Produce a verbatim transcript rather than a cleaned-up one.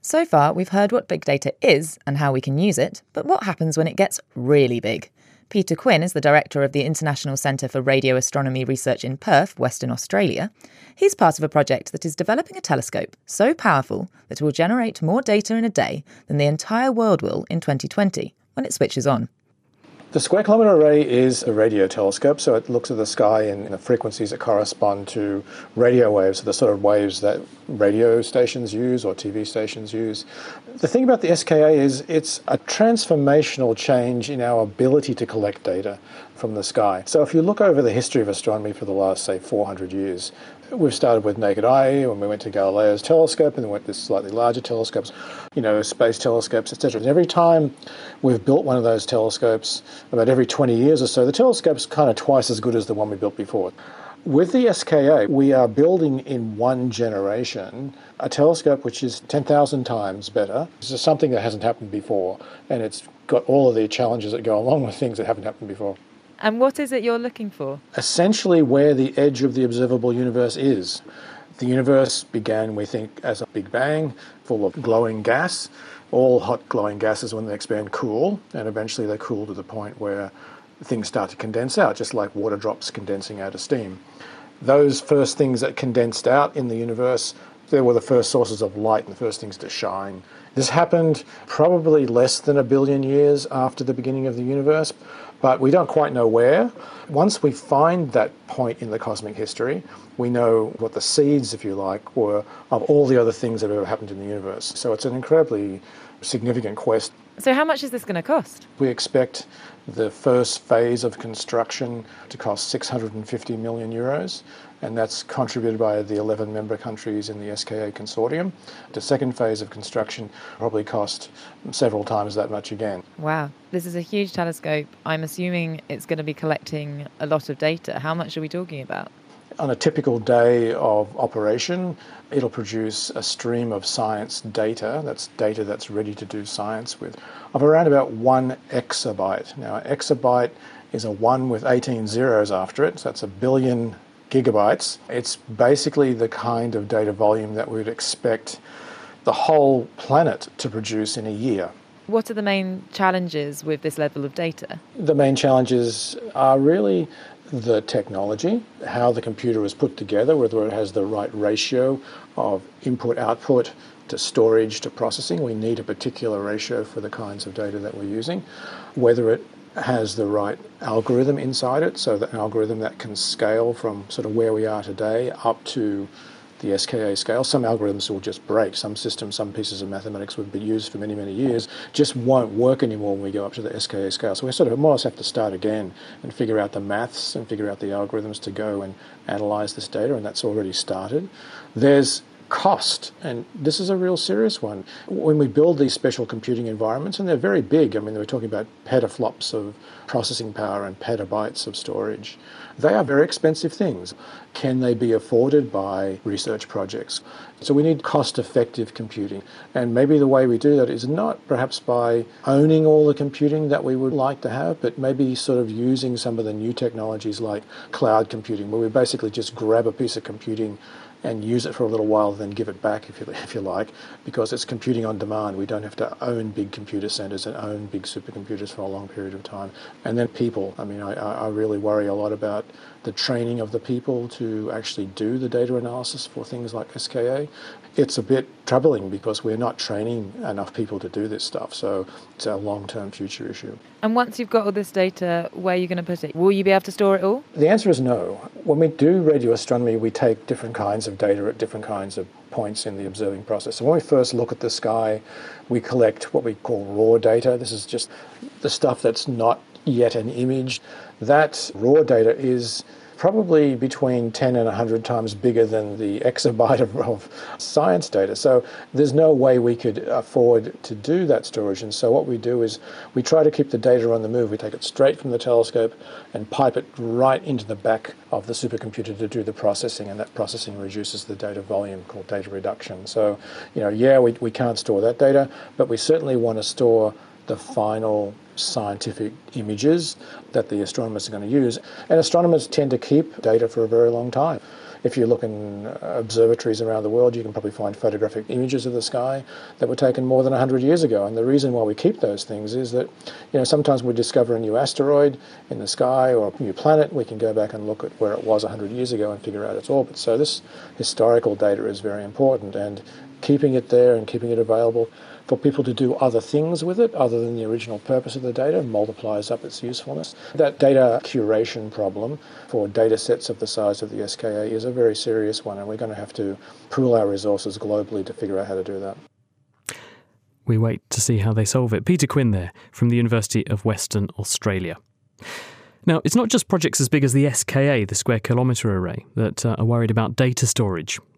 So far, we've heard what big data is and how we can use it, but what happens when it gets really big? Peter Quinn is the director of the International Centre for Radio Astronomy Research in Perth, Western Australia. He's part of a project that is developing a telescope so powerful that it will generate more data in a day than the entire world will in twenty twenty, when it switches on. The Square Kilometre Array is a radio telescope, so it looks at the sky in the frequencies that correspond to radio waves, so the sort of waves that radio stations use or T V stations use. The thing about the S K A is it's a transformational change in our ability to collect data from the sky. So if you look over the history of astronomy for the last, say, four hundred years, we've started with naked eye, when we went to Galileo's telescope, and then went to slightly larger telescopes, you know, space telescopes, et cetera. And every time we've built one of those telescopes, about every twenty years or so, the telescope's kind of twice as good as the one we built before. With the S K A, we are building in one generation a telescope which is ten thousand times better. This is something that hasn't happened before, and it's got all of the challenges that go along with things that haven't happened before. And what is it you're looking for? Essentially where the edge of the observable universe is. The universe began, we think, as a big bang, full of glowing gas. All hot glowing gases, when they expand, cool, and eventually they cool to the point where things start to condense out, just like water drops condensing out of steam. Those first things that condensed out in the universe, they were the first sources of light and the first things to shine. This happened probably less than a billion years after the beginning of the universe, but we don't quite know where. Once we find that point in the cosmic history, we know what the seeds, if you like, were of all the other things that have ever happened in the universe. So it's an incredibly significant quest. So how much is this going to cost? We expect the first phase of construction to cost six hundred fifty million euros, and that's contributed by the eleven member countries in the S K A consortium. The second phase of construction probably cost several times that much again. Wow, this is a huge telescope. I'm assuming it's going to be collecting a lot of data. How much are we talking about? On a typical day of operation, it'll produce a stream of science data, that's data that's ready to do science with, of around about one exabyte. Now, an exabyte is a one with eighteen zeros after it, so that's a billion gigabytes. It's basically the kind of data volume that we'd expect the whole planet to produce in a year. What are the main challenges with this level of data? The main challenges are really the technology, how the computer is put together, whether it has the right ratio of input-output to storage to processing. We need a particular ratio for the kinds of data that we're using. Whether it has the right algorithm inside it, so that an algorithm that can scale from sort of where we are today up to the S K A scale. Some algorithms will just break. Some systems, some pieces of mathematics would be used for many, many years, just won't work anymore when we go up to the S K A scale. So we sort of more or less have to start again and figure out the maths and figure out the algorithms to go and analyse this data, and that's already started. There's cost, and this is a real serious one. When we build these special computing environments, and they're very big, I mean, we're talking about petaflops of processing power and petabytes of storage, they are very expensive things. Can they be afforded by research projects? So we need cost-effective computing, and maybe the way we do that is not perhaps by owning all the computing that we would like to have, but maybe sort of using some of the new technologies like cloud computing, where we basically just grab a piece of computing and use it for a little while, then give it back, if you, if you like, because it's computing on demand. We don't have to own big computer centers and own big supercomputers for a long period of time. And then people. I mean, I, I really worry a lot about the training of the people to actually do the data analysis for things like S K A. It's a bit troubling because we're not training enough people to do this stuff, so it's a long-term future issue. And once you've got all this data, where are you going to put it? Will you be able to store it all? The answer is no. When we do radio astronomy, we take different kinds of data at different kinds of points in the observing process. So when we first look at the sky, we collect what we call raw data. This is just the stuff that's not yet an image. That raw data is probably between ten and one hundred times bigger than the exabyte of, of science data. So there's no way we could afford to do that storage. And so what we do is we try to keep the data on the move. We take it straight from the telescope and pipe it right into the back of the supercomputer to do the processing, and that processing reduces the data volume, called data reduction. So, you know, yeah, we, we can't store that data, but we certainly want to store the final scientific images that the astronomers are going to use. And astronomers tend to keep data for a very long time. If you look in observatories around the world, you can probably find photographic images of the sky that were taken more than one hundred years ago. And the reason why we keep those things is that, you know, sometimes we discover a new asteroid in the sky or a new planet. We can go back and look at where it was one hundred years ago and figure out its orbit. So this historical data is very important, and keeping it there and keeping it available for people to do other things with it other than the original purpose of the data multiplies up its usefulness. That data curation problem for data sets of the size of the S K A is a very serious one, and we're going to have to pool our resources globally to figure out how to do that. We wait to see how they solve it. Peter Quinn there from the University of Western Australia. Now, it's not just projects as big as the S K A, the Square Kilometre Array, that uh, are worried about data storage.